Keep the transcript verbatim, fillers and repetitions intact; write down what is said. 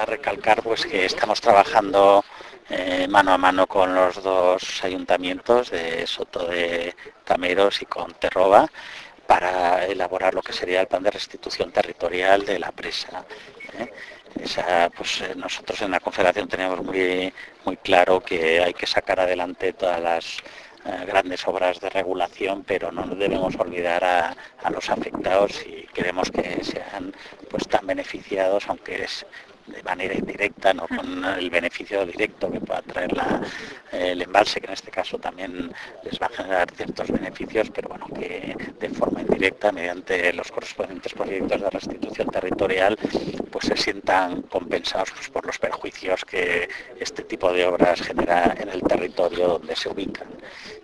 recalcar pues que estamos trabajando eh, mano a mano con los dos ayuntamientos de Soto de Cameros y con Terroba para elaborar lo que sería el plan de restitución territorial de la presa. ¿eh? Esa, pues, nosotros en la Confederación tenemos muy, muy claro que hay que sacar adelante todas las eh, grandes obras de regulación, pero no debemos olvidar a, a los afectados y queremos que sean pues tan beneficiados, aunque es de manera indirecta, no con el beneficio directo que pueda traer la, el embalse, que en este caso también les va a generar ciertos beneficios, pero bueno, que de forma indirecta, mediante los correspondientes proyectos de restitución territorial, pues se sientan compensados pues, por los perjuicios que este tipo de obras genera en el territorio donde se ubican.